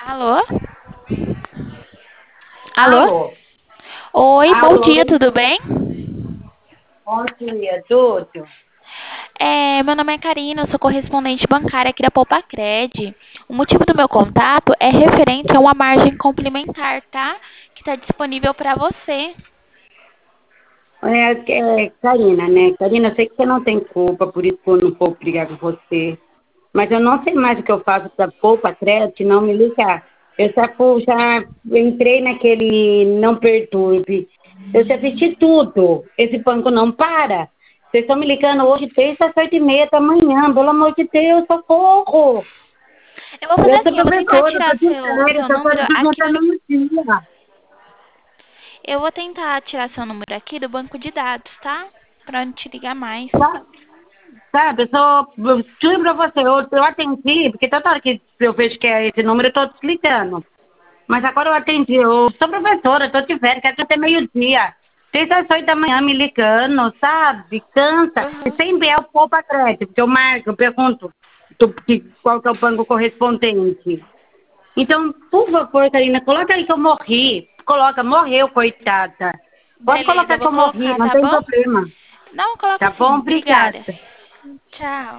Alô? Alô? Alô? Oi, bom Alô? dia, tudo bem? Bom dia, tudo? Meu nome é Karina, eu sou correspondente bancária aqui da Poupa-Cred. O motivo do meu contato é referente a uma margem complementar, tá? Que está disponível para você. Karina, né? Karina, eu sei que você não tem culpa, por isso que eu não vou brigar com você. Mas eu não sei mais o que eu faço para poupa crédito, não me ligar. Já entrei naquele não perturbe. Eu já assisti tudo. Esse banco não para. Vocês estão me ligando hoje, desde as 8h30 da manhã. Pelo amor de Deus, socorro. Eu vou fazer Eu sou assim, eu vou tentar professora, eu tô tirar de o férias, seu só número pode aqui desmontar do. meio-dia. Eu vou tentar tirar seu número aqui do banco de dados, tá? Pra não te ligar mais. Sabe, eu juro pra você, eu atendi, porque toda hora que eu vejo que é esse número, eu tô desligando. Mas agora eu atendi, eu sou professora, eu tô de férias, quero até meio-dia. Desde as 8 da manhã me ligando, sabe? Cansa. E Aham. sempre é o poupa crédito, porque eu marco, eu pergunto qual que é o banco correspondente. Então, por favor, Karina, coloca aí que eu morri. Coloca, morreu, coitada. Pode Beleza, colocar eu que vou eu morri, colocar, não tá tem bom? problema. Não, coloca Tá bom? sim. Obrigada. Obrigada. Tchau.